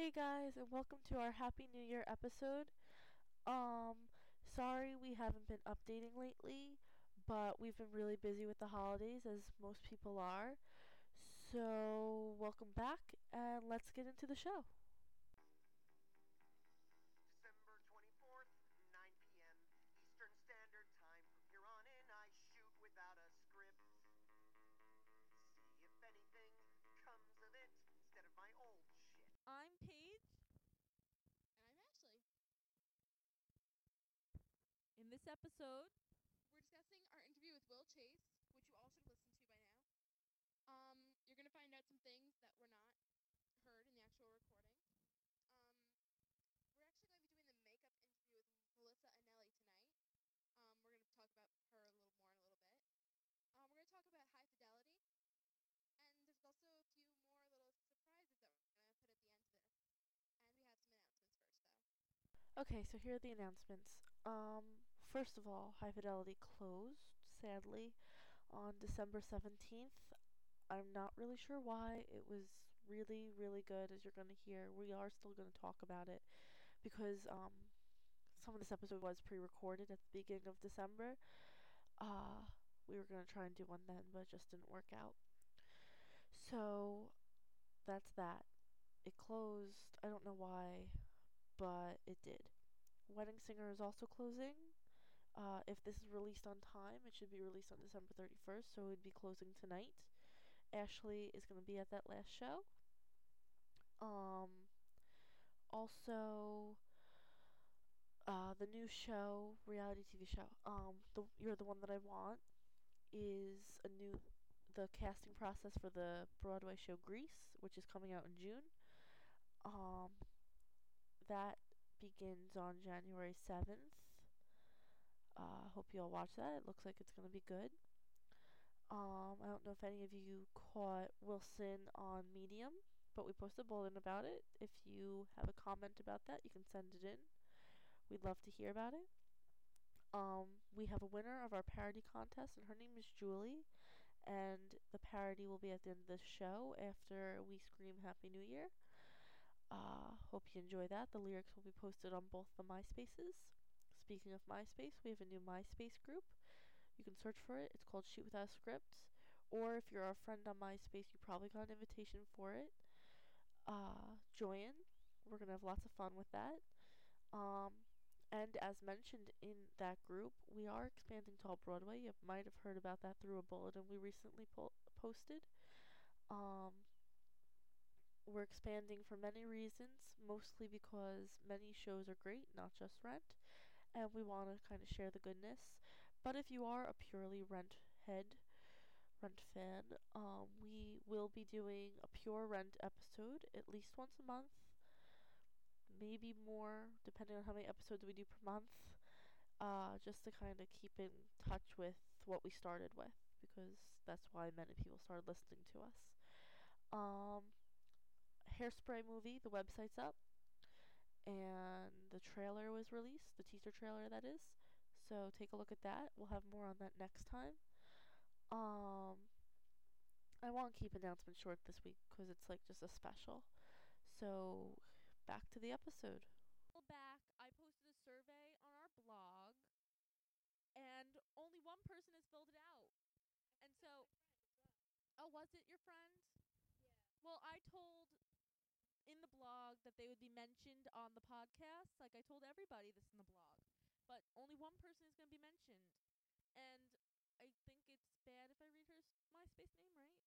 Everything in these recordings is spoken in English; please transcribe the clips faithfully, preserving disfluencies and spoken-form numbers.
Hey guys, and welcome to our Happy New Year episode. Um, sorry we haven't been updating lately, but we've been really busy with the holidays, as most people are. So, welcome back, and let's get into the show. December twenty-fourth, nine p.m. Eastern Standard Time. From here on in, I shoot without a script. See if anything comes of it instead of my old shit. I'm Paige. And I'm Ashley. In this episode, We're discussing our interview with Will Chase, which you all should listen to by now. Um, you're going to find out some things that were not heard in the actual recording. Um, we're actually going to be doing the makeup interview with Melissa Anelli tonight. Um, we're going to talk about her a little more in a little bit. Um, we're going to talk about High Fidelity. And there's also a few more little surprises that we're going to put at the end of this. And we have some announcements first, though. Okay, so here are the announcements. Um, first of all, High Fidelity closed, sadly, on December seventeenth. I'm not really sure why. It was really, really good, as you're going to hear. We are still going to talk about it because um, some of this episode was pre-recorded at the beginning of December. Uh, we were going to try and do one then, but it just didn't work out. So, that's that. It closed. I don't know why, but it did. Wedding Singer is also closing. Uh, if this is released on time, it should be released on December thirty-first, so it would be closing tonight. Ashley is going to be at that last show. Um, also, uh, the new show, reality T V show, um, the You're the One That I Want, is a new, the casting process for the Broadway show Grease, which is coming out in June. Um, that begins on January seventh. I uh, hope you all watch that. It looks like it's going to be good. Um, I don't know if any of you caught Wilson on Medium, but we posted a bulletin about it. If you have a comment about that, you can send it in. We'd love to hear about it. Um, we have a winner of our parody contest, and her name is Julie. And the parody will be at the end of the show after we scream Happy New Year. Uh, hope you enjoy that. The lyrics will be posted on both the MySpaces. Speaking of MySpace, we have a new MySpace group. You can search for it. It's called Shoot Without a Script. Or if you're a friend on MySpace, you probably got an invitation for it. Uh, join. We're going to have lots of fun with that. Um, and as mentioned in that group, we are expanding to all Broadway. You might have heard about that through a bulletin we recently po- posted. Um, we're expanding for many reasons, mostly because many shows are great, not just Rent, and we want to kind of share the goodness. But if you are a purely Rent head, Rent fan, um, we will be doing a pure Rent episode at least once a month, maybe more, depending on how many episodes we do per month, uh, just to kind of keep in touch with what we started with, because that's why many people started listening to us. Um, Hairspray movie, the website's up, and the trailer was released, the teaser trailer that is, so take a look at that. We'll have more on that next time. Um, I won't keep announcements short this week because it's like just a special. So, back to the episode. Back, I posted a survey on our blog, and only one person has filled it out. And so, Well. oh, was it your friend? Yeah. Well, I told in the blog that they would be mentioned on the podcast. Like, I told everybody this in the blog. But only one person is going to be mentioned. And I think it's bad if I read her s- MySpace name, right?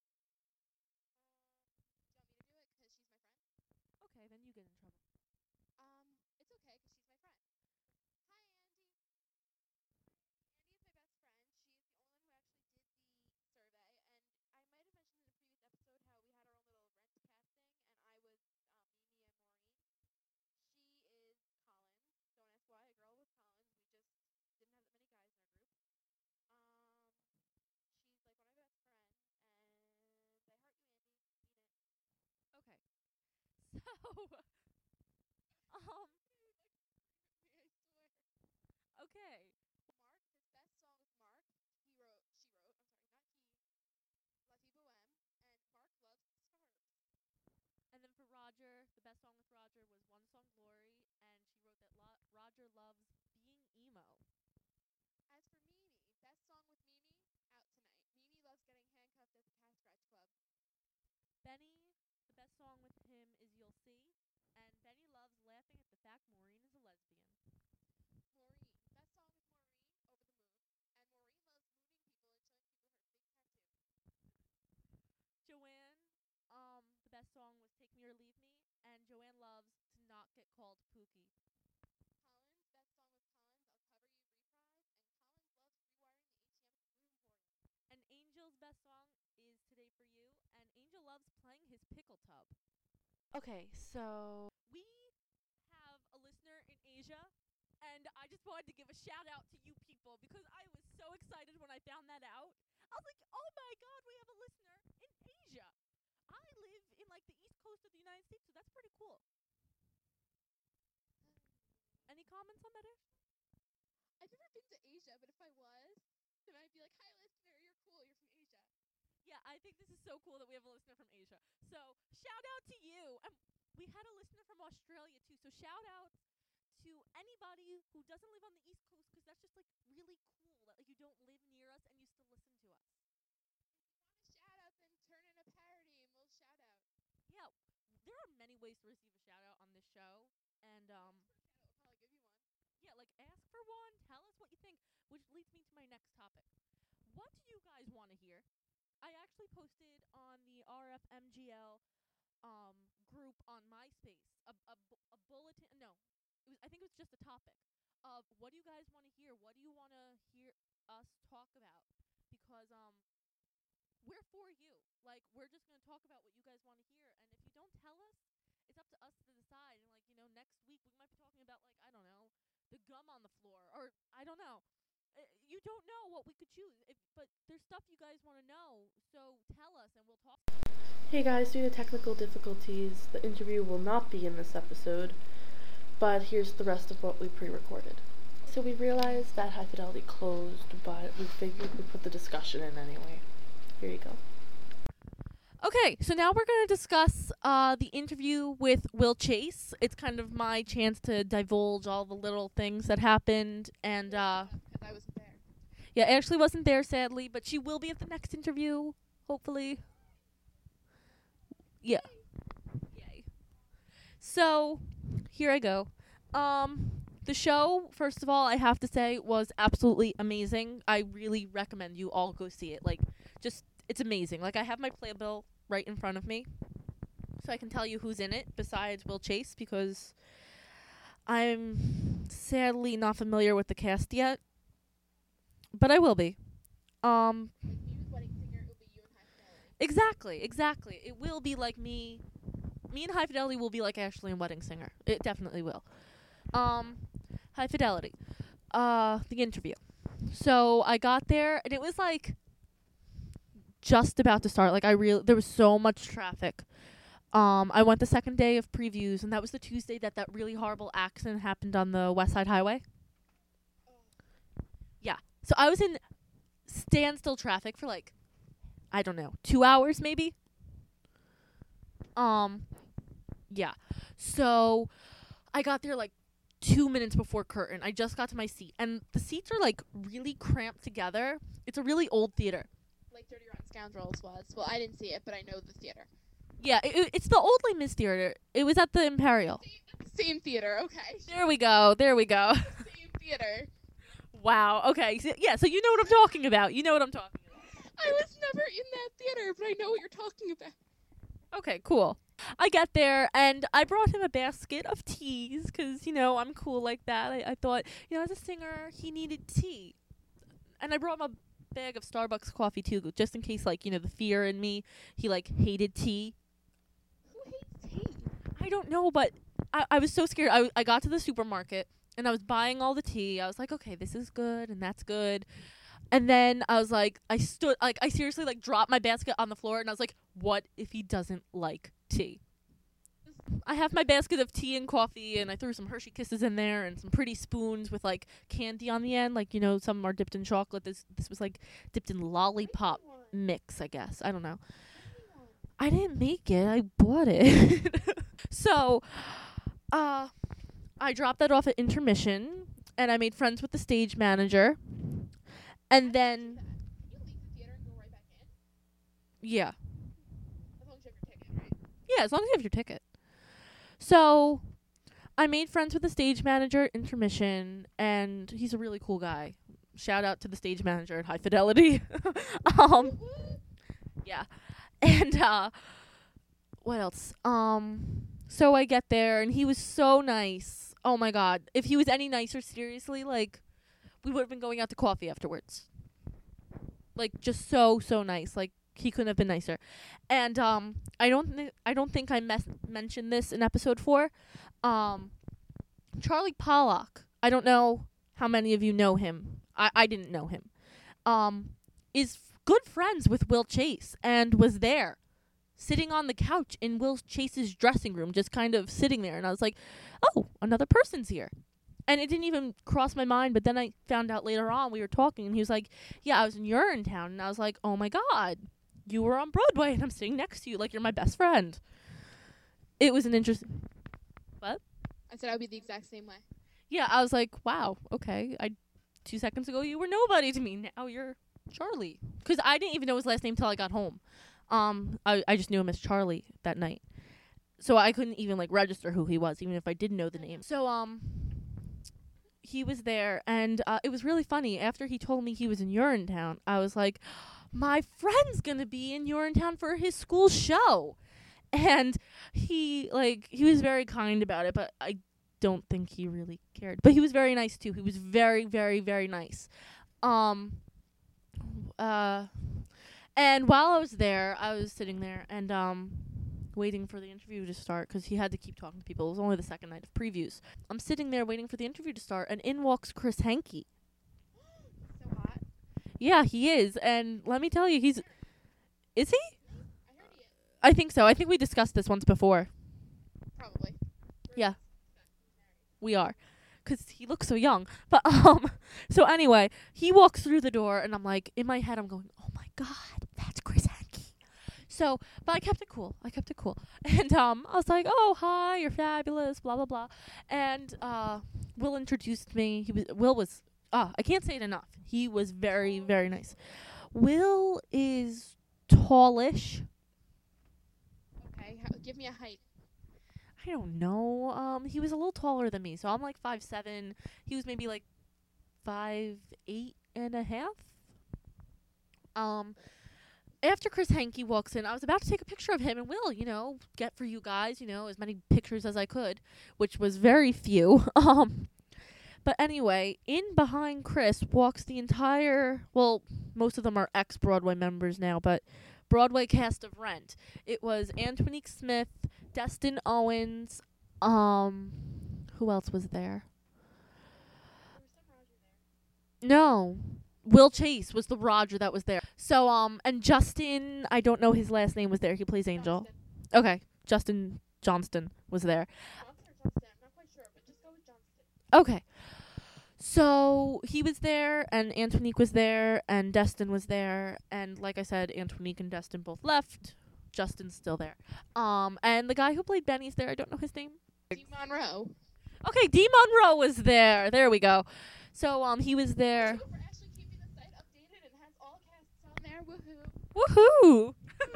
Um, do you want me to do it because she's my friend? Okay, then you get in trouble. Um, it's okay because she's my friend. Hi, Andy. Andy is my best friend. She's the only one who actually did the survey, and I might have mentioned in a previous episode how we had our own little Rent casting, and I was um, Mimi and Maureen. She is Collins. Don't ask why. A girl with Collins. We just didn't have that many guys in our group. Um, she's like one of my best friends, and I heart you, Andy. Mean it. Okay. So, um, He would like scream at me. I swear. okay. Mark, his best song with Mark, he wrote. She wrote. I'm sorry, not he. La Vie Boheme, and Mark loves scarves. And then for Roger, the best song with Roger Angel loves being emo. As for Mimi, best song with Mimi, out tonight. Mimi loves getting handcuffed at the Cat Scratch Club. Benny, the best song with him is You'll See. And Benny loves laughing at the fact Maureen is a lesbian. Maureen, best song with Maureen, Over the Moon. And Maureen loves mooning people and showing people her fake tattoo. Joanne, um, the best song was Take Me or Leave Me. And Joanne loves to not get called Pookie. Collins, best song with Collins, I'll Cover You reprise. And Collins loves rewiring the A T M at the Blue Emporium. And Angel's best song is Today for You. And Angel loves playing his pickle tub. Okay, so we have a listener in Asia, and I just wanted to give a shout out to you people because I was so excited when I found that out. I was like, oh my god, we have a listener in Asia. I live in like the east coast of the United States, so that's pretty cool. Any comments on that, Ash? I've never been to Asia, but if I was, then I'd be like, hi listener, you're cool, you're from Asia. Yeah, I think this is so cool that we have a listener from Asia. So, shout out to you. Um, we had a listener from Australia, too. So, shout out to anybody who doesn't live on the East Coast, because that's just, like, really cool that, like, you don't live near us and you still listen to us. If you want a shout out, then turn in a parody and we'll shout out. Yeah, there are many ways to receive a shout out on this show. And, um, Ask for a shout out, we'll probably give you one. yeah, like, ask for one. Tell us what you think, which leads me to my next topic. What do you guys want to hear? I actually posted on the R F M G L um, group on MySpace a, a, bu- a bulletin. No, it was, I think it was just a topic of what do you guys want to hear? What do you want to hear us talk about? Because um, we're for you. Like, we're just going to talk about what you guys want to hear. And if you don't tell us, it's up to us to decide. And, like, you know, next week we might be talking about, like, I don't know, the gum on the floor. Or, I don't know. Uh, you don't know what we could choose, if, but there's stuff you guys want to know, so tell us and we'll talk. Hey guys, due to technical difficulties, the interview will not be in this episode, but here's the rest of what we pre-recorded. So we realized that High Fidelity closed, but we figured we'd put the discussion in anyway. Here you go. Okay, so now we're going to discuss uh, the interview with Will Chase. It's kind of my chance to divulge all the little things that happened, and uh, Because I wasn't there. yeah, Ashley wasn't there, sadly, but she will be at the next interview, hopefully. Yeah. Yay. So, here I go. Um, the show, first of all, I have to say, was absolutely amazing. I really recommend you all go see it. Like, just, it's amazing. Like, I have my playbill right in front of me, so I can tell you who's in it besides Will Chase, because I'm sadly not familiar with the cast yet. But I will be. Um, Like Muse Wedding Singer, it will be you and High Fidelity. exactly, exactly. It will be like me. Me and High Fidelity will be like Ashley and Wedding Singer. It definitely will. Um, High Fidelity. Uh, the interview. So I got there, and it was like just about to start. Like I really, there was so much traffic. Um, I went the second day of previews, and that was the Tuesday that that really horrible accident happened on the West Side Highway. Yeah. So I was in standstill traffic for like, I don't know, two hours maybe. Um, yeah. So I got there like two minutes before curtain. I just got to my seat, and the seats are like really cramped together. It's a really old theater. Like Dirty Rotten Scoundrels was. Well, I didn't see it, but I know the theater. Yeah, it, it, it's the old Les Mis theater. It was at the Imperial. Same, same theater, okay. There we go. There we go. Same theater. Wow. Okay. So, yeah. So you know what I'm talking about. You know what I'm talking about. I was never in that theater, but I know what you're talking about. Okay, cool. I get there, and I brought him a basket of teas because, you know, I'm cool like that. I, I thought, you know, as a singer, he needed tea. And I brought him a bag of Starbucks coffee, too, just in case, like, you know, the fear in me, he, like, hated tea. Who hates tea? I don't know, but I, I was so scared. I, I got to the supermarket, and I was buying all the tea. I was like, okay, this is good, and that's good. And then I was like, I stood, like, I seriously, like, dropped my basket on the floor, and I was like, what if he doesn't like tea? I have my basket of tea and coffee, and I threw some Hershey Kisses in there, and some pretty spoons with, like, candy on the end. Like, you know, some are dipped in chocolate. This this was, like, dipped in lollipop mix, I guess. I don't know. I didn't make it. I bought it. So, uh, I dropped that off at intermission, and I made friends with the stage manager. And then, Can you leave the theater and go right back in? yeah. As long as you have your ticket, right? Yeah, as long as you have your ticket. So, I made friends with the stage manager at intermission, and he's a really cool guy. Shout out to the stage manager at High Fidelity. um, yeah. And, uh, what else? Um, so I get there, and he was so nice. Oh, my God. If he was any nicer, seriously, like, we would have been going out to coffee afterwards. Like, just so, so nice. Like, he couldn't have been nicer. And, um, I don't, th- I don't think I mes- mentioned this in episode four. Um, Charlie Pollock, I don't know how many of you know him. I, I didn't know him. Um, is f- good friends with Will Chase and was there sitting on the couch in Will Chase's dressing room, just kind of sitting there. And I was like, oh, another person's here. And it didn't even cross my mind, but then I found out later on, we were talking, and he was like, yeah, I was in Urinetown. And I was like, oh my God, you were on Broadway, and I'm sitting next to you like you're my best friend. It was an interesting... What? I said I would be the exact same way. Yeah, I was like, wow, okay. I two seconds ago you were nobody to me. Now you're Charlie. Because I didn't even know his last name till I got home. Um, I I just knew him as Charlie that night. So I couldn't even like register who he was, even if I did know the name. So um, he was there, and uh, it was really funny. After he told me he was in Urinetown, I was like, my friend's gonna be in Urinetown for his school show. And he like he was very kind about it, but I don't think he really cared. But he was very nice too. He was very, very, very nice. Um uh and while I was there, I was sitting there and um waiting for the interview to start because he had to keep talking to people. It was only the second night of previews. I'm sitting there waiting for the interview to start, and in walks Chris Henke. So hot. Yeah, he is. And let me tell you, he's is he? I heard he is. I think so. I think we discussed this once before. Probably. Yeah. We are. Because he looks so young. But, um, so anyway, he walks through the door, and I'm like, in my head, I'm going, oh my God, that's Chris Henke. So, but I kept it cool. I kept it cool. And, um, I was like, oh, hi, you're fabulous, blah, blah, blah. And, uh, Will introduced me. He was, Will was, ah, I can't say it enough. He was very, very nice. Will is tallish. Okay, how, give me a height. I don't know. Um, he was a little taller than me, so I'm like five seven. He was maybe like five eight and a half. Um, after Chris Henke walks in, I was about to take a picture of him and Will, you know, get for you guys, you know, as many pictures as I could, which was very few. um, but anyway, in behind Chris walks the entire. Well, most of them are ex-Broadway members now, but Broadway cast of Rent. It was Antonique Smith, Destin Owens, um, who else was there? There was some Roger there. No, Will Chase was the Roger that was there. So, um, and Justin, I don't know his last name, was there. He plays Angel. Johnston. Okay, Justin Johnston was there. Johnson or Johnston? I'm not quite sure, but just go with Johnston. Okay. So he was there, and Antonique was there, and Destin was there, and like I said, Antonique and Destin both left. Justin's still there. Um, and the guy who played Benny's there. I don't know his name. Dee Monroe. Okay, Dee Monroe was there. There we go. So um, he was there. Thank you for actually keeping the site updated and has all casts on there. Woohoo. Woohoo!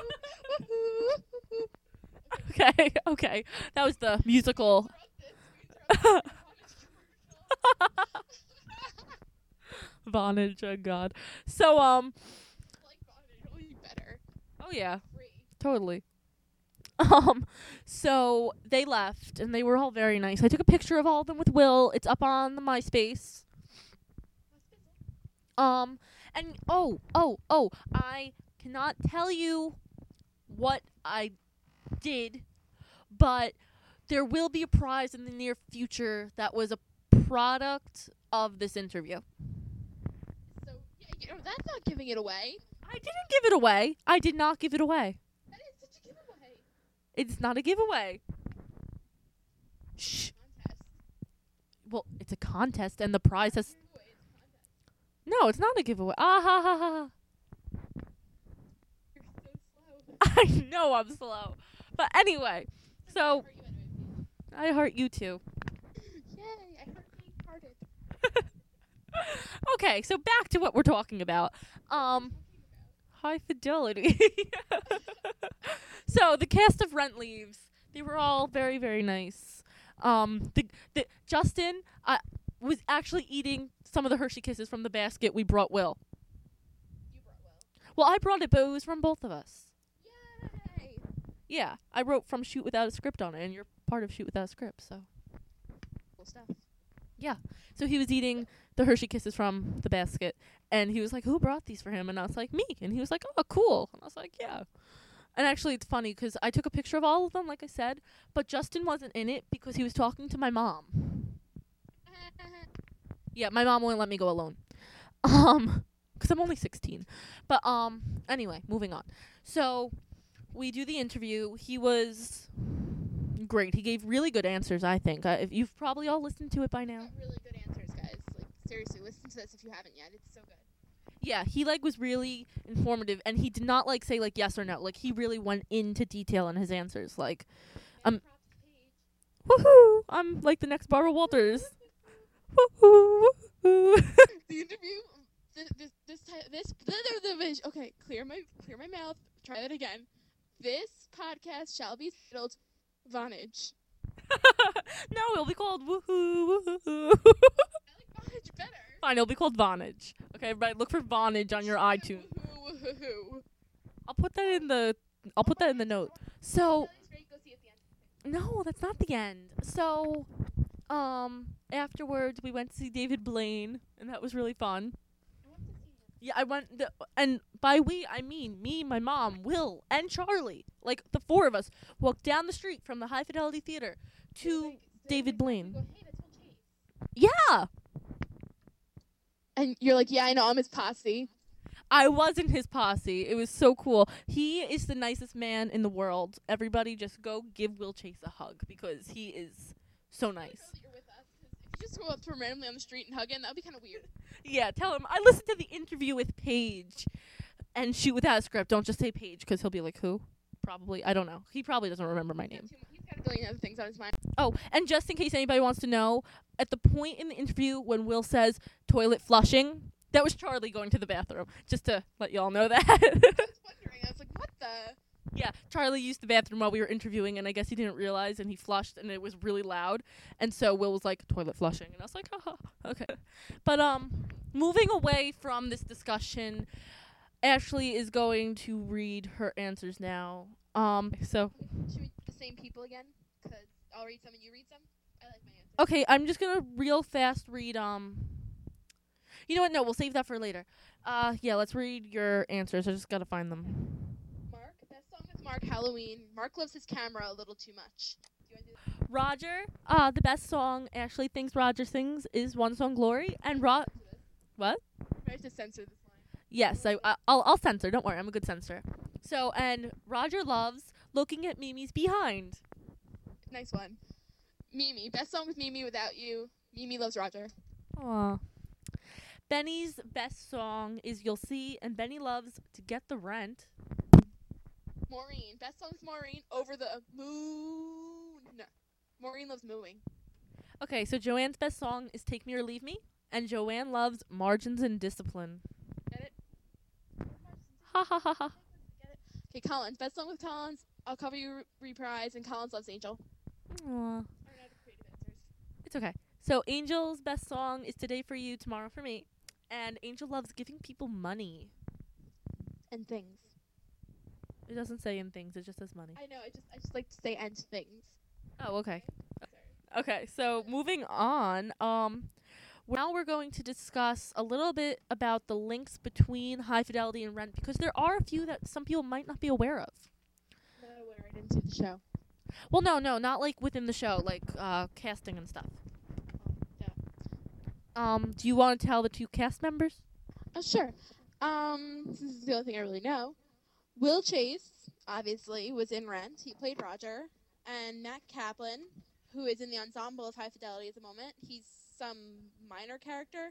Woohoo. Okay, okay. That was the musical. Vonage, oh God. So um. Like Vonage, only better. Oh yeah. Free. Totally. Um, so they left, and they were all very nice. I took a picture of all of them with Will. It's up on the MySpace. Um, and oh, oh, oh, I cannot tell you what I did, but there will be a prize in the near future that was a product of this interview. So, yeah, you know, that's not giving it away. I didn't give it away. I did not give it away. That is such a giveaway. It's not a giveaway. Shh. Contest. Well, it's a contest, and the prize has... Giveaway, it's a contest. No, it's not a giveaway. Ah ha ha ha. You're so slow. I know I'm slow. But anyway, so Hurt you anyway. I heart you too. Yay. Okay, so back to what we're talking about. Um, high fidelity. So the cast of Rent leaves. They were all very, very nice. Um, the the Justin uh, was actually eating some of the Hershey Kisses from the basket we brought Will. You brought Will. Well, I brought it, but it was from both of us. Yay! Yeah, I wrote from Shoot Without a Script on it, and you're part of Shoot Without a Script, so. Cool stuff. So he was eating the Hershey Kisses from the basket, and he was like, who brought these for him? And I was like, me. And he was like, oh, cool. And I was like, yeah. And actually, it's funny because I took a picture of all of them, like I said, but Justin wasn't in it because he was talking to my mom. Yeah, my mom wouldn't let me go alone. Um, because I'm only sixteen. But, um, anyway, moving on. So, we do the interview. He was great. He gave really good answers, I think. Uh, if you've probably all listened to it by now. Got really good answers, guys. Like, seriously, listen to this if you haven't yet. It's so good. Yeah, he like was really informative, and he did not like say like yes or no. Like he really went into detail in his answers. Like, Um, woohoo! I'm like the next Barbara Walters. Woohoo! Woohoo! The interview. This this this ti- this the, the, the vis- okay. Clear my clear my mouth. Try that again. This podcast shall be titled Vonage. No, it'll be called Woohoo! Woohoo! I like Vonage better. Fine, it'll be called Vonage. Okay, everybody, look for Vonage on your iTunes. Woohoo, woohoo. I'll put that in the. I'll put that in the note. So. Tell you straight, go see it at the end. No, that's not the end. So, um, afterwards we went to see David Blaine, and that was really fun. I want to see him. Yeah, I went, th- and by we I mean me, my mom, Will, and Charlie. Like the four of us walked down the street from the High Fidelity Theater to Like, the David next time we Blaine. go, hey, that's Will Chase. Yeah, And you're like, yeah, I know, I'm his posse. I was in his posse. It was so cool. He is the nicest man in the world. Everybody, just go give Will Chase a hug because he is so Really nice. proud that you're with us, 'cause if you just go up to him randomly on the street and hug him, that would be kind of weird. Yeah, tell him I listened to the interview with Paige, and Shoot Without a Script. Don't just say Paige because he'll be like, who? Probably. I don't know. He probably doesn't remember my He's got name. too- He's got a billion other things on his mind. Oh, and just in case anybody wants to know, at the point in the interview when Will says toilet flushing, that was Charlie going to the bathroom. Just to let y'all know that. I was wondering, I was like, what the? Yeah, Charlie used the bathroom while we were interviewing, and I guess he didn't realize, and he flushed, and it was really loud. And so Will was like, toilet flushing. And I was like, haha, okay. But, um, moving away from this discussion, Ashley is going to read her answers now. Um, so, Should we do the same people again? Because I'll read some and you read some. I like my answer. okay, I'm just gonna real fast read, um, you know what? No, we'll save that for later. Uh, yeah, let's read your answers. I just gotta find them. Mark, best song with Mark, Halloween. Mark loves his camera a little too much. Do you want to do that? Roger, uh, the best song Ashley thinks Roger sings is One Song Glory, and Ro- what? I have to censor this line. Yes, I, I I'll I'll censor. Don't worry, I'm a good censor. So, and Roger loves looking at Mimi's behind. Nice one. Mimi, best song with Mimi without you. Mimi loves Roger. Aw. Benny's best song is You'll See, and Benny loves To Get the Rent. Maureen, best song with Maureen, Over the Moon. Maureen loves mooing. Okay, so Joanne's best song is Take Me or Leave Me, and Joanne loves Margins and Discipline. Get it? Ha ha ha ha. Get it? Okay, Collins, best song with Collins, I'll Cover You Reprise, and Collins loves Angel. Aw. I ran out of creative answers. It's okay. So Angel's best song is Today for You, Tomorrow for Me, and Angel loves giving people money. And things. It doesn't say in things, it just says money. I know, I just I just like to say and things. Oh, okay. Sorry. Okay, so moving on, um, now we're going to discuss a little bit about the links between High Fidelity and Rent, because there are a few that some people might not be aware of. No, when I didn't see the show. Well, no, no, not like within the show, like uh, casting and stuff. Yeah. Um, do you want to tell the two cast members? Oh, sure. Um, this is the only thing I really know. Will Chase, obviously, was in Rent. He played Roger. And Matt Kaplan, who is in the ensemble of High Fidelity at the moment. He's some minor character.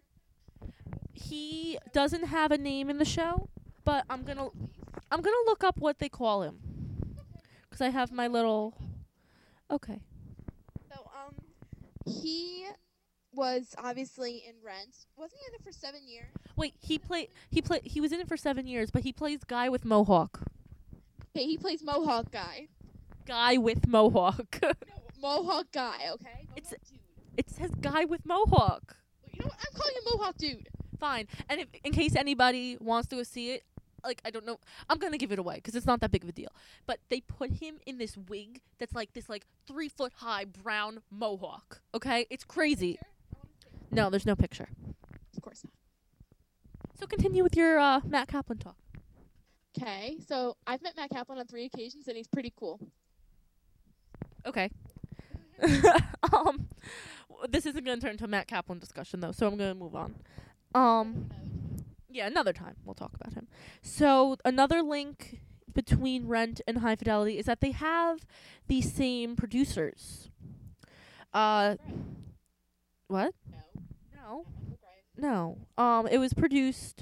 He doesn't have a name in the show, but I'm gonna I'm gonna look up what they call him, cause I have my little. Okay. So, um, he was obviously in Rent. Wasn't he in it for seven years? Wait, he played. He played. He was in it for seven years, but he plays guy with mohawk. Okay, he plays Mohawk guy. Guy with mohawk. No, Mohawk guy, okay? Mohawk It's- dude. It says guy with mohawk. You know what? I'm calling him Mohawk dude. Fine. And if, in case anybody wants to go see it, like, I don't know, I'm gonna give it away because it's not that big of a deal. But they put him in this wig that's like this like three foot high brown mohawk. Okay, it's crazy. Picture? I wanna see it. No, there's no picture. Of course not. So continue with your uh, Matt Kaplan talk. Okay, so I've met Matt Kaplan on three occasions, and he's pretty cool. Okay. um, w- this isn't gonna turn into a Matt Kaplan discussion though, so I'm gonna move on. Um, yeah, another time we'll talk about him. So another link between Rent and High Fidelity is that they have the same producers. Uh, what? No, No, not Michael Grimes. no. Um, it was produced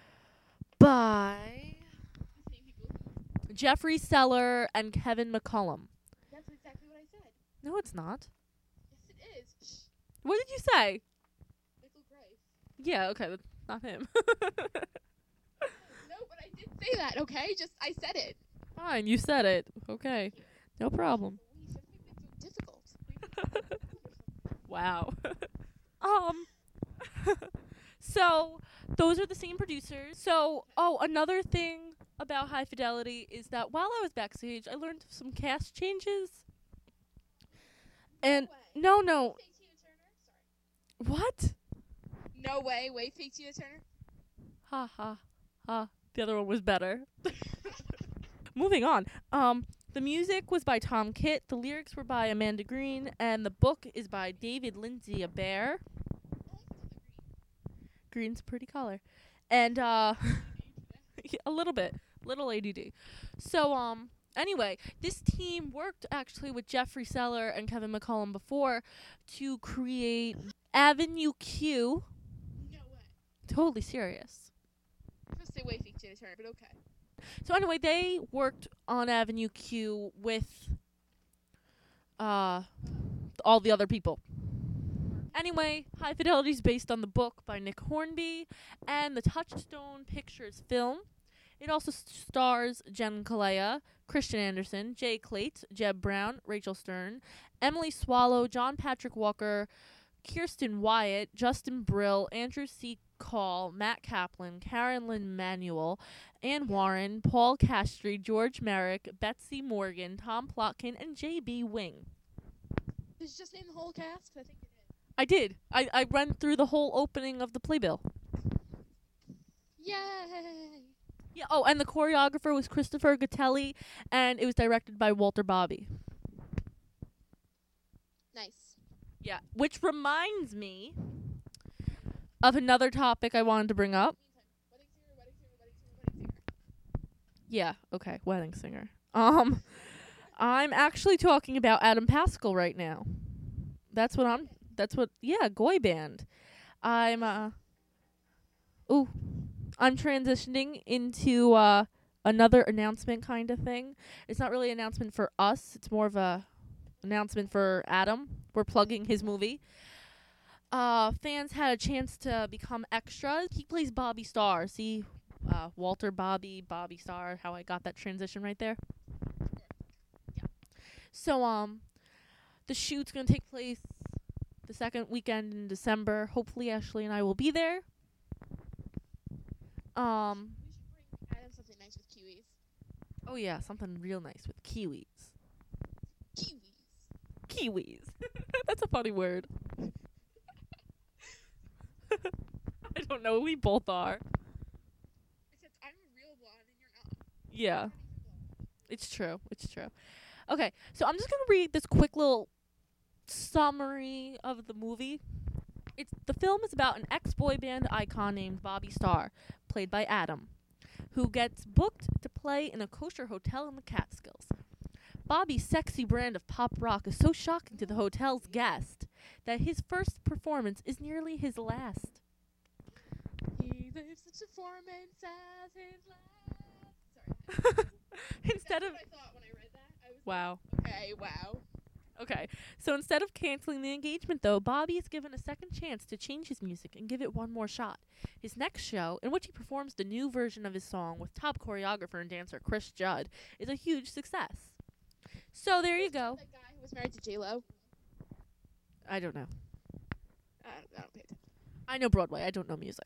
by The same people who- Jeffrey Seller and Kevin McCullum. That's exactly what I said. No, it's not. Yes, it is. Shh. What did you say? Michael Grimes. Yeah, okay, that's not him. No, but I did say that, okay? Just, I said it. Fine, you said it. Okay, no problem. Please, don't make it so difficult. Wow. um. So those are the same producers. So oh, another thing about High Fidelity is that while I was backstage, I learned some cast changes. And No way. no, no, Fake Tina Turner? Sorry. what? No way, way fake Tina Turner? Ha ha ha. The other one was better. Moving on. Um, the music was by Tom Kitt, the lyrics were by Amanda Green, and the book is by David Lindsay Abair. Green's a pretty color. And uh yeah, a little bit. Little A D D. So um anyway, this team worked actually with Jeffrey Seller and Kevin McCullum before to create Avenue Q. No way. Totally serious. I was gonna say way fake Tina Turner, but okay. So anyway, they worked on Avenue Q with uh all the other people. Anyway, High Fidelity is based on the book by Nick Hornby and the Touchstone Pictures film. It also s- stars Jen Kalea, Christian Anderson, Jay Clate, Jeb Brown, Rachel Stern, Emily Swallow, John Patrick Walker, Kirsten Wyatt, Justin Brill, Andrew C. Call, Matt Kaplan, Karen Lynn Manuel, Ann Warren, Paul Castry, George Merrick, Betsy Morgan, Tom Plotkin, and J B. Wing. Did you just name the whole cast? 'Cause I think you did. I did. I, I ran through the whole opening of the playbill. Yay! Yeah. Oh, and the choreographer was Christopher Gatelli, and it was directed by Walter Bobby. Nice. Yeah. Which reminds me of another topic I wanted to bring up. Meantime, wedding singer, wedding singer, wedding singer, wedding singer. Yeah. Okay. Wedding singer. Um, I'm actually talking about Adam Pascal right now. That's what I'm. That's what. Yeah, Goy Band. I'm. Uh. Ooh. I'm transitioning into uh another announcement kind of thing. It's not really an announcement for us. It's more of a announcement for Adam. We're plugging his movie. Uh, fans had a chance to become extras. He plays Bobby Starr. See, uh, Walter Bobby, Bobby Starr. How I got that transition right there. Yeah. So um, the shoot's gonna take place the second weekend in December. Hopefully, Ashley and I will be there. Um. We should bring Adam something nice with kiwis. Oh yeah, something real nice with kiwis. Kiwis. Kiwis. That's a funny word. I don't know. We both are. Except I'm a real blonde and you're not. Yeah, Not even blonde. it's true. It's true. Okay, so I'm just gonna read this quick little summary of the movie. It's the film is about an ex-boy band icon named Bobby Starr, played by Adam, who gets booked to play in a kosher hotel in the Catskills. Bobby's sexy brand of pop rock is so shocking to the hotel's guest that his first performance is nearly his last. He lives such a performance as his last. Sorry. Instead That's of what I thought when I read that. I was wow. like, okay, wow. Okay, so instead of canceling the engagement, though, Bobby is given a second chance to change his music and give it one more shot. His next show, in which he performs the new version of his song with top choreographer and dancer Chris Judd, is a huge success. So there you go. That guy who was married to J Lo. I don't know. I don't, I don't pay attention. I know Broadway. I don't know music.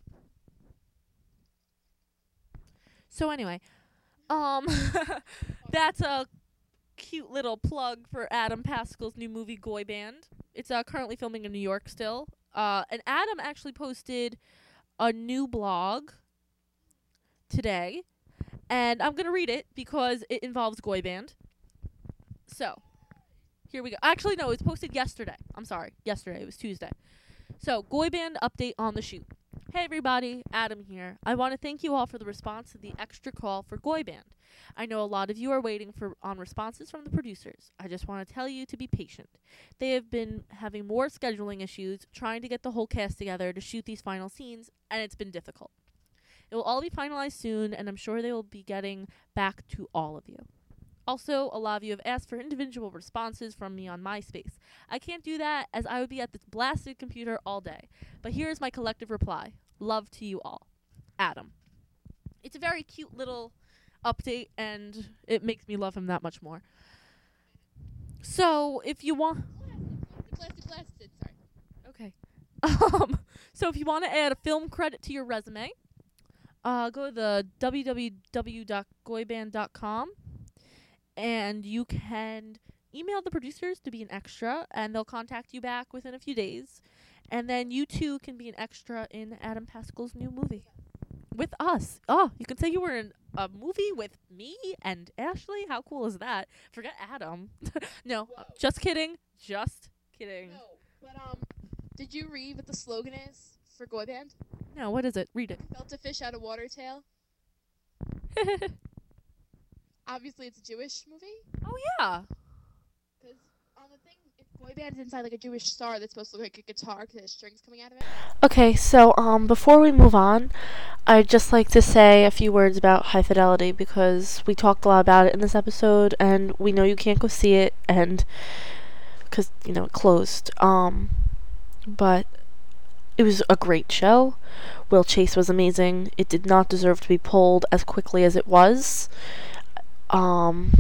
So anyway, um, that's a cute little plug for Adam Pascal's new movie Goy Band. It's uh, currently filming in New York still. Uh, and Adam actually posted a new blog today, and I'm gonna read it because it involves Goy Band. So here we go. Actually, no, it was posted yesterday. I'm sorry, yesterday. It was Tuesday. So Goy Band update on the shoot. Hey everybody, Adam here. I want to thank you all for the response to the extra call for Goy Band. I know a lot of you are waiting for on responses from the producers. I just want to tell you to be patient. They have been having more scheduling issues, trying to get the whole cast together to shoot these final scenes, and it's been difficult. It will all be finalized soon, and I'm sure they will be getting back to all of you. Also, a lot of you have asked for individual responses from me on MySpace. I can't do that as I would be at this blasted computer all day. But here's my collective reply. Love to you all. Adam. It's a very cute little update, and it makes me love him that much more. So, if you want... Blasted, blasted, sorry. Okay. Um, so if you want to add a film credit to your resume, uh, go to the w w w dot goy band dot com. And you can email the producers to be an extra, and they'll contact you back within a few days. And then you too can be an extra in Adam Pascal's new movie. With us. Oh, you can say you were in a movie with me and Ashley? How cool is that? Forget Adam. No, Whoa. just kidding. Just kidding. No, but um, did you read what the slogan is for Goy Band? No, what is it? Read it. Felt a fish out of water tail. Obviously, it's a Jewish movie. Oh, yeah. Because on the thing, if Goy Band is inside like a Jewish star that's supposed to look like a guitar because there's strings coming out of it. Okay, so um, before we move on, I'd just like to say a few words about High Fidelity because we talked a lot about it in this episode, and we know you can't go see it, and because you know it closed. Um, but it was a great show. Will Chase was amazing. It did not deserve to be pulled as quickly as it was. Um.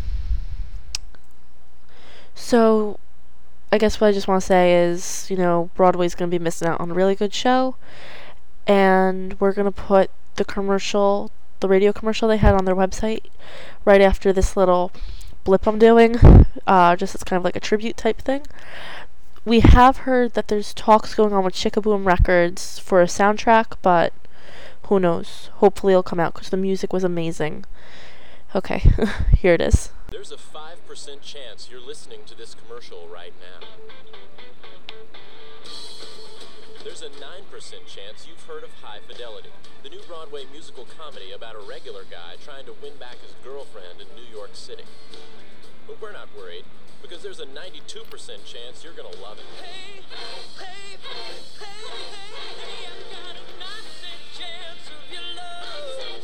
So, I guess what I just want to say is, you know, Broadway's going to be missing out on a really good show. And we're going to put the commercial, the radio commercial they had on their website right after this little blip I'm doing. Uh, just as kind of like a tribute type thing. We have heard that there's talks going on with Chickaboom Records for a soundtrack, but who knows? Hopefully it'll come out because the music was amazing. Okay, here it is. There's a five percent chance you're listening to this commercial right now. There's a nine percent chance you've heard of High Fidelity, the new Broadway musical comedy about a regular guy trying to win back his girlfriend in New York City. But we're not worried, because there's a ninety-two percent chance you're gonna love it. Hey, hey, hey, hey, hey, I've got a nine percent chance of your love.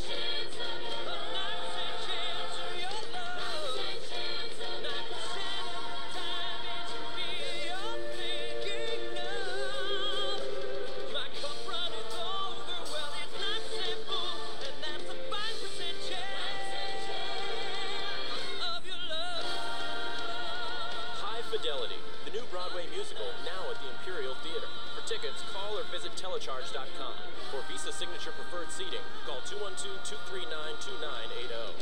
Fidelity, the new Broadway musical, now at the Imperial Theater. For tickets, call or visit telecharge dot com. For Visa Signature Preferred Seating, call two one two, two three nine, two nine eight zero.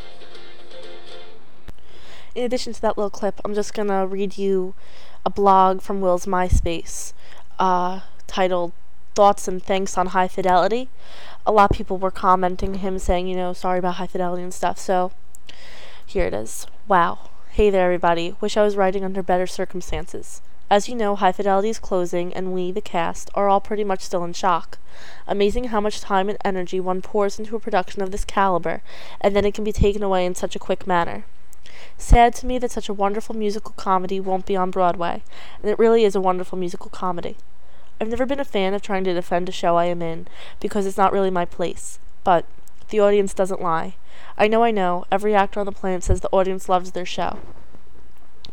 In addition to that little clip, I'm just going to read you a blog from Will's MySpace uh, titled Thoughts and Thanks on High Fidelity. A lot of people were commenting him saying, you know, sorry about High Fidelity and stuff. So here it is. Wow. Hey there, everybody. Wish I was writing under better circumstances. As you know, High Fidelity is closing, and we, the cast, are all pretty much still in shock. Amazing how much time and energy one pours into a production of this caliber, and then it can be taken away in such a quick manner. Sad to me that such a wonderful musical comedy won't be on Broadway, and it really is a wonderful musical comedy. I've never been a fan of trying to defend a show I am in, because it's not really my place, but the audience doesn't lie. I know I know, every actor on the planet says the audience loves their show.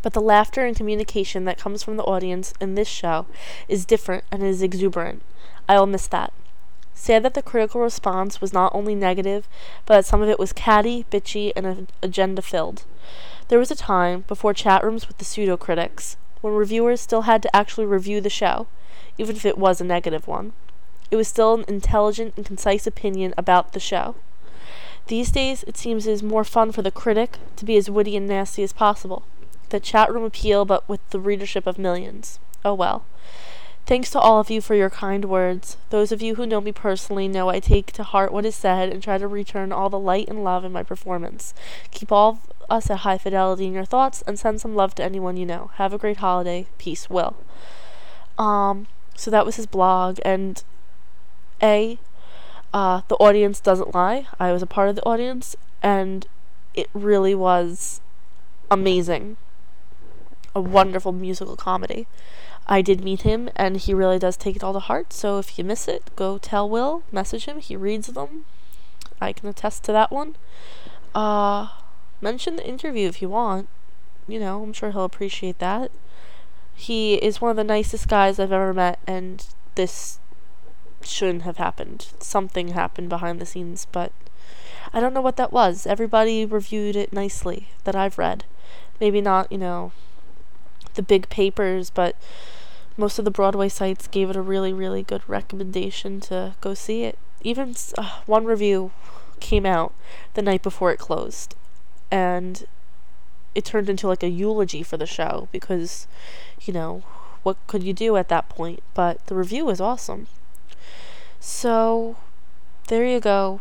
but the laughter and communication that comes from the audience in this show is different and is exuberant. I will miss that. Sad that the critical response was not only negative, but that some of it was catty, bitchy, and agenda-filled. There was a time, before chat rooms with the pseudo-critics, when reviewers still had to actually review the show, even if it was a negative one. It was still an intelligent and concise opinion about the show. These days, it seems it is more fun for the critic to be as witty and nasty as possible. The chat room appeal, but with the readership of millions. Oh well. Thanks to all of you for your kind words. Those of you who know me personally know I take to heart what is said and try to return all the light and love in my performance. Keep all of us at high fidelity in your thoughts and send some love to anyone you know. Have a great holiday. Peace, Will. Um, so that was his blog, and A, uh, the audience doesn't lie. I was a part of the audience, and it really was amazing. A wonderful musical comedy. I did meet him, and he really does take it all to heart, so if you miss it, go tell Will, message him, he reads them. I can attest to that one. Uh, mention the interview if you want. You know, I'm sure he'll appreciate that. He is one of the nicest guys I've ever met, and this shouldn't have happened. Something happened behind the scenes, but I don't know what that was. Everybody reviewed it nicely that I've read. Maybe not, you know, the big papers, but most of the Broadway sites gave it a really, really good recommendation to go see it. Even uh, one review came out the night before it closed, and it turned into like a eulogy for the show because, you know, what could you do at that point? But the review was awesome. So, there you go.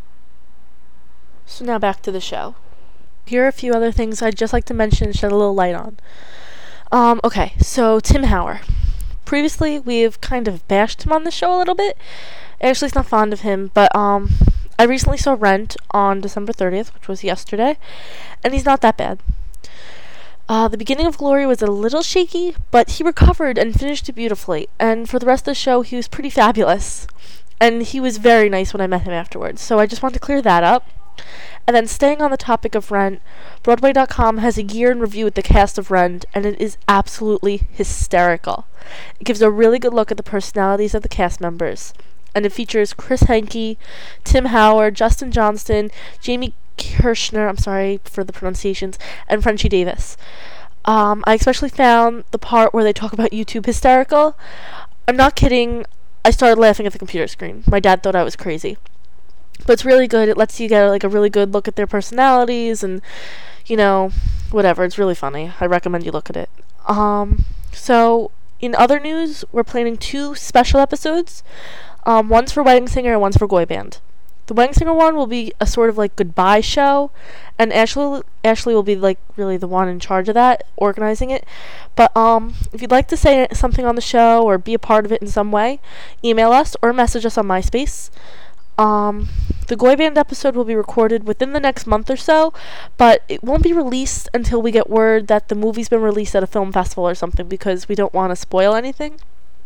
So now back to the show. Here are a few other things I'd just like to mention and shed a little light on. Um, okay, so Tim Howard. Previously, we've kind of bashed him on the show a little bit. Ashley's not fond of him, but um, I recently saw Rent on December thirtieth, which was yesterday, and he's not that bad. Uh, the beginning of Glory was a little shaky, but he recovered and finished it beautifully, and for the rest of the show, he was pretty fabulous. And he was very nice when I met him afterwards, so I just wanted to clear that up. And then staying on the topic of Rent, Broadway dot com has a year in review with the cast of Rent, and it is absolutely hysterical. It gives a really good look at the personalities of the cast members, and it features Chris Henke, Tim Howard, Justin Johnston, Jamie Kirshner, I'm sorry for the pronunciations, and Frenchie Davis. Um, I especially found the part where they talk about YouTube hysterical. I'm not kidding, I started laughing at the computer screen. My dad thought I was crazy. But it's really good. It lets you get like a really good look at their personalities and, you know, whatever. It's really funny. I recommend you look at it. Um, so, in other news, we're planning two special episodes. Um, one's for Wedding Singer and one's for Goy Band. The Wedding Singer one will be a sort of like goodbye show, and Ashley Ashley will be like really the one in charge of that, organizing it. But um, if you'd like to say something on the show or be a part of it in some way, email us or message us on MySpace. Um, the Goy Band episode will be recorded within the next month or so, but it won't be released until we get word that the movie's been released at a film festival or something, because we don't want to spoil anything.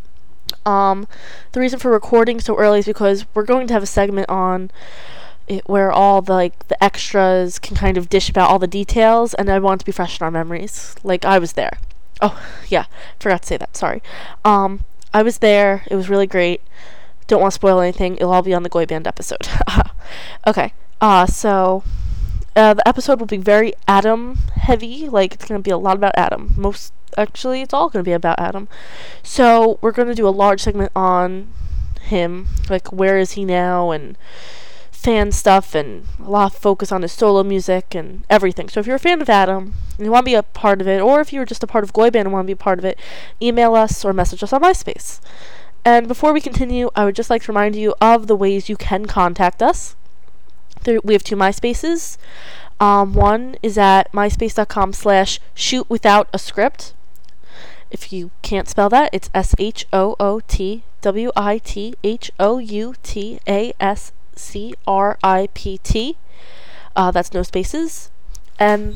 Um, the reason for recording so early is because we're going to have a segment on it where all the, like, the extras can kind of dish about all the details, and I want it to be fresh in our memories. Like, I was there. Oh, yeah, forgot to say that, sorry. Um, I was there, it was really great. Don't want to spoil anything. It'll all be on the Goy Band episode. Okay. Uh, so, uh, the episode will be very Adam heavy. Like, it's going to be a lot about Adam. Most, actually, it's all going to be about Adam. So, we're going to do a large segment on him. Like, where is he now? And fan stuff. And a lot of focus on his solo music and everything. So, if you're a fan of Adam and you want to be a part of it, or if you're just a part of Goy Band and want to be a part of it, email us or message us on MySpace. And before we continue, I would just like to remind you of the ways you can contact us. There, we have two MySpaces. Um, one is at myspace.com slash shoot without a script. If you can't spell that, it's S H O O T W I T H O U T A S C R I P T. Uh, that's no spaces. And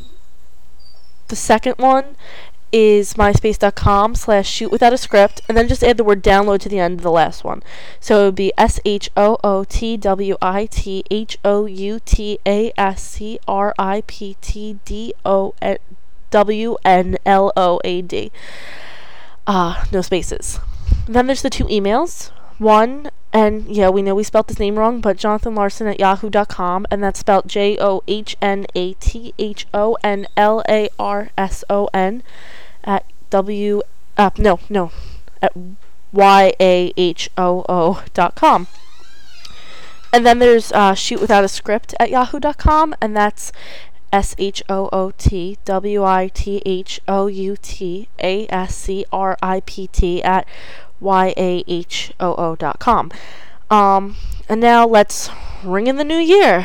the second one is myspace.com slash shoot without a script, and then just add the word download to the end of the last one. So it would be S H O O T W I T H O U T A S C R I P T D O W N L O A D. Uh, no spaces. Then there's the two emails. One, and yeah, we know we spelled his name wrong, but Jonathan Larson at yahoo dot com, and that's spelled J O H N A T H O N L A R S O N at W, uh, no, no, at Y A H O O dot com. And then there's uh, shoot without a script at yahoo dot com, and that's S H O O T W I T H O U T A S C R I P T at Y A H O O dot com. Um, and now let's ring in the new year.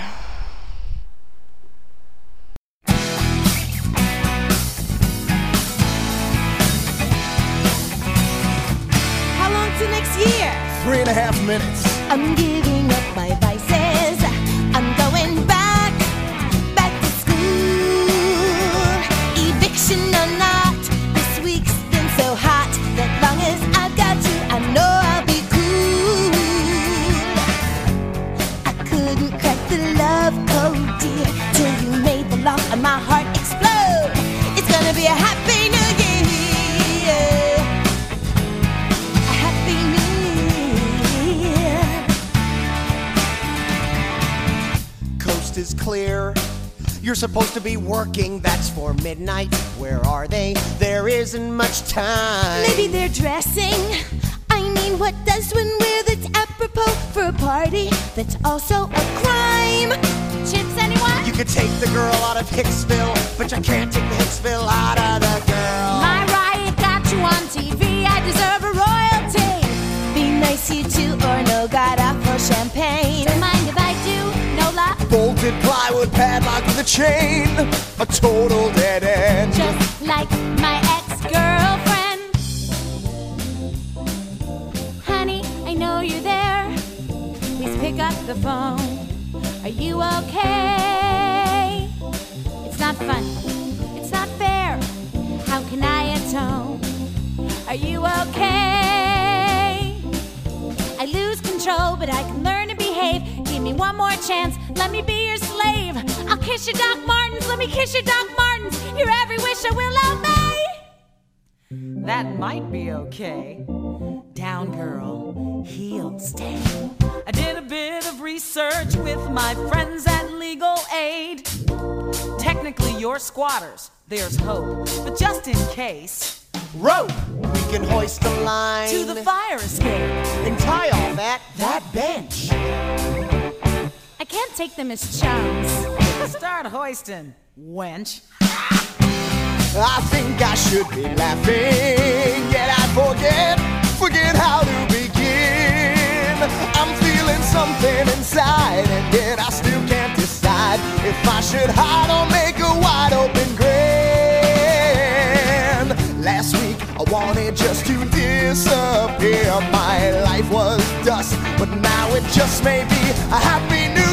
How long to next year? Three and a half minutes. I'm giving up my vices. I'm going back, back to school. Eviction or not, this week's been so hot that long as I've got you, I know I'll be cool. I couldn't crack the love code, dear, till you made the lock on my heart explode. It's gonna be a happy new year. A happy new year. Coast is clear. You're supposed to be working, that's for midnight. Where are they? There isn't much time. Maybe they're dressing. I mean, what does one wear that's apropos for a party that's also a crime? Chips, anyone? You could take the girl out of Hicksville, but you can't take the Hicksville out of the girl. My riot got you on T V. I deserve a royalty. Be nice, you two, or no god apple champagne. Don't mind if I do, Nola. Bolted plywood padlock with a chain. A total dead end. Just like my ex-girlfriend. Honey, I know you're there. Please pick up the phone. Are you okay? It's not fun. It's not fair. How can I atone? Are you okay? I lose control, but I can learn to behave. Give me one more chance. Let me be your slave. I'll kiss your Doc Martens. Let me kiss your Doc Martens. Your every wish I will obey. That might be okay. Down girl, heeled stay. I did a bit of research with my friends at Legal Aid. Technically, you're squatters. There's hope. But just in case, Rope! We can hoist a line to the fire escape. and tie off at that bench. I can't take them as chums. Start hoisting, wench. I think I should be laughing, yet I forget, forget how to begin. I'm feeling something inside, and yet I still can't decide if I should hide or make a wide open grin. Last week I wanted just to disappear. My life was dust, but now it just may be a happy new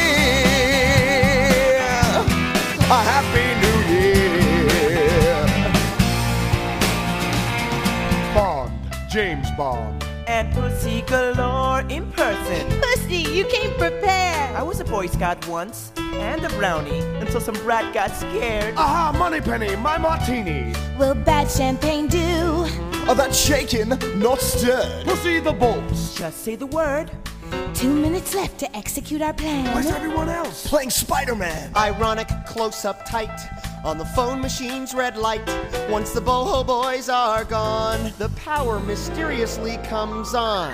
year. A happy new year. Bond, James Bond. And pussy galore in person. Pussy, you came prepared. I was a Boy Scout once, and a brownie, until some brat got scared. Aha, Moneypenny, my martini. Will bad champagne do? Oh, that's shaken, not stirred. Pussy the bolts. Just say the word. Two minutes left to execute our plan. Where's everyone else? Playing Spider-Man. Ironic close-up tight on the phone machine's red light. Once the boho boys are gone, the power mysteriously comes on.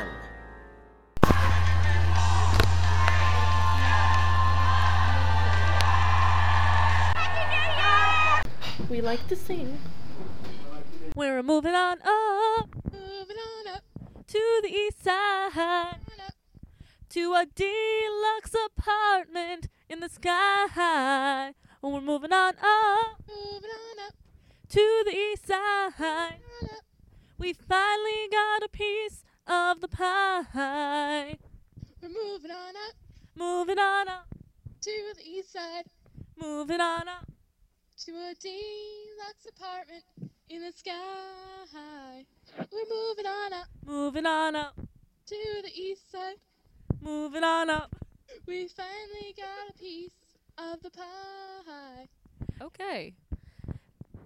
We like to sing. We're moving on up Moving on up, to the east side, on up. to a deluxe apartment in the sky. Oh, we're moving on up Moving on up, to the east side. on up. We finally got a piece of the pie. We're moving on up Moving on up, to the east side, moving on up. to a deluxe apartment in the sky. We're moving on up Moving on up, to the east side. moving on up. We finally got a piece of the pie. Okay.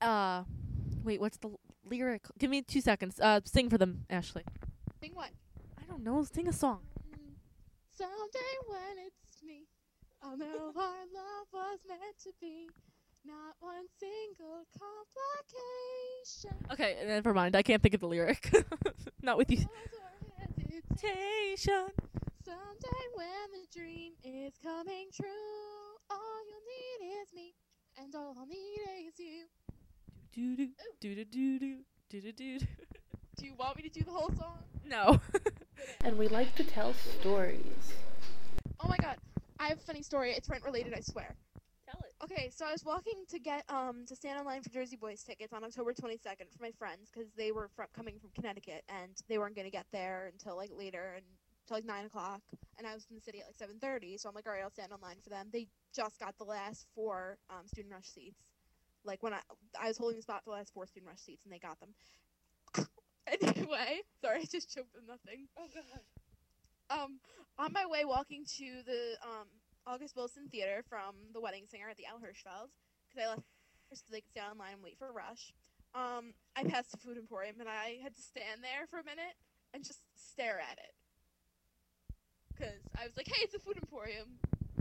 Uh, wait, what's the l- lyric? Give me two seconds. Uh, sing for them, Ashley. Sing what? I don't know. Sing a song. Mm, Someday when it's me, I'll know our love was meant to be. Not one single complication. Okay, never mind. I can't think of the lyric. Not with you. Pause or hesitation. Station. Someday when the dream is coming true, all you'll need is me, and all I'll need is you. Do do do do do do do do do. Do you want me to do the whole song? No. And we like to tell stories. Oh my god, I have a funny story. It's rent related, I swear. Tell it. Okay, so I was walking to get um to stand in line for Jersey Boys tickets on October twenty-second for my friends because they were fr- coming from Connecticut and they weren't gonna get there until like later and until like nine o'clock, and I was in the city at like seven thirty. So I'm like, all right, I'll stand in line for them. They just got the last four um student rush seats. Like when I I was holding the spot for the last four student rush seats and they got them. Anyway, sorry, I just choked on nothing. Oh god. Um, on my way walking to the um August Wilson Theater from The Wedding Singer at the Al Hirschfeld, because I left so they could stand in line and wait for a rush. Um, I passed the food emporium and I had to stand there for a minute and just stare at it. Cause I was like, hey, it's a food emporium.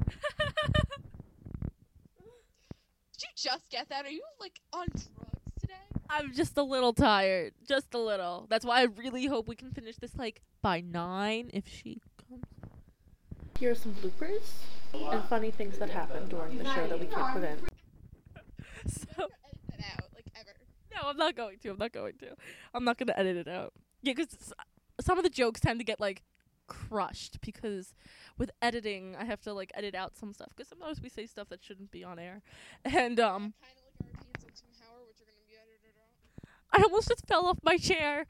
Did you just get that? Are you like on drugs today? I'm just a little tired. Just a little. That's why I really hope we can finish this like by nine if she comes. Here are some bloopers and funny things that happened during the show that we can't put in. So Edit that out, like ever. no, I'm not going to. I'm not going to. I'm not gonna edit it out. Yeah, 'cause some of the jokes tend to get like crushed because with editing I have to like edit out some stuff because sometimes we say stuff that shouldn't be on air. And um, Kind of like our opinions on Tim Howard, which are gonna be edited out. I almost just fell off my chair.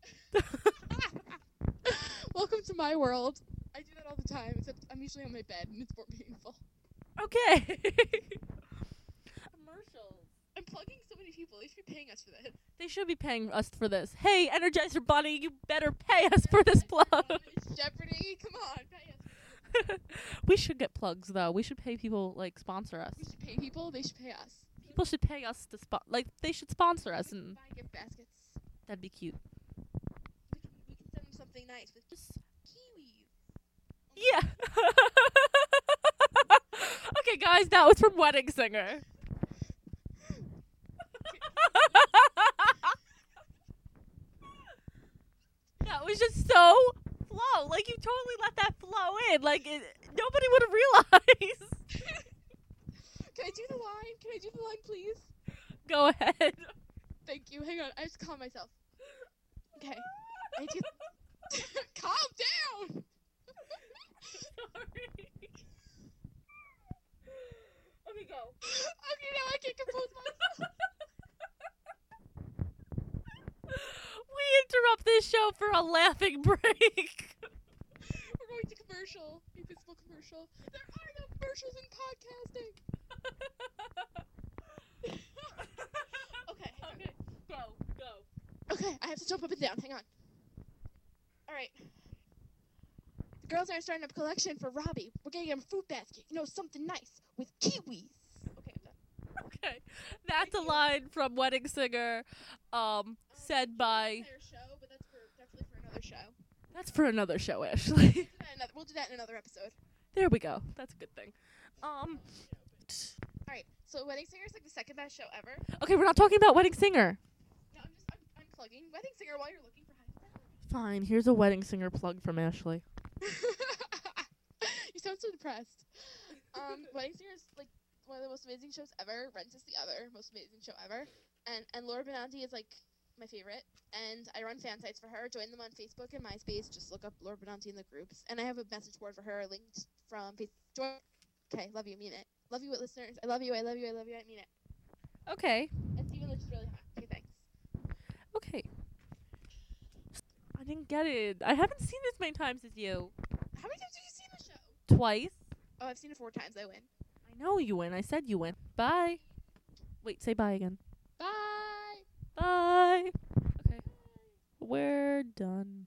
Welcome to my world. I do that all the time, except I'm usually on my bed and it's more painful. Okay. Commercials. I'm plugging so many people. They should be paying us for this. They should be paying us for this. Hey, Energizer Bunny, you better pay us for this plug. It's Jeopardy. Come on, pay us. We should get plugs though. We should pay people like sponsor us. We should pay people. They should pay us. People should pay us to spot. Like they should sponsor us, and Buy gift baskets. that'd be cute. We can, we can send them something nice with just kiwis. Yeah. Okay, guys, that was from Wedding Singer. That was just so flow. Like you totally let that flow in. Like it, nobody would have realized. Can I do the line? Can I do the line, please? Go ahead. Thank you. Hang on. I have to calm myself. Okay. I do. Calm down. Sorry. Let me go. Okay, now I can compose myself. We interrupt this show for a laughing break. We're going to commercial. Invisible commercial. There are no commercials in podcasting. Okay. hang on. Okay, go, go. Okay, I have to jump up and down. Hang on. All right. The girls are starting up a collection for Robbie. We're getting him a fruit basket. You know, something nice with kiwis. Okay, I'm done. Okay, that's a line from Wedding Singer, um, said by. Entire show, but that's for definitely for another show. That's for another show, Ashley. We'll do that, another, we'll do that in another episode. There we go. That's a good thing. Um. All right. So Wedding Singer is like the second best show ever. Okay, we're not talking about Wedding Singer. No, I'm just I'm, I'm plugging Wedding Singer while you're looking for high fidelity. Fine. Here's a Wedding Singer plug from Ashley. You sound so depressed. Um, Wedding Singer is like one of the most amazing shows ever. Rent is the other most amazing show ever. And and Laura Benanti is like my favorite. And I run fan sites for her. Join them on Facebook and MySpace. Just look up Laura Benanti in the groups. And I have a message board for her linked from Facebook. Join. Okay, love you, mean it. Love you, listeners. I love you. I love you. I love you. I mean it. Okay. And Steven looks really hot. Okay, thanks. Okay. I didn't get it. I haven't seen this many times as you. How many times have you seen the show? Twice. Oh, I've seen it four times. I win. I know you win. I said you win. Bye. Wait, say bye again. Bye. Bye. Okay. We're done.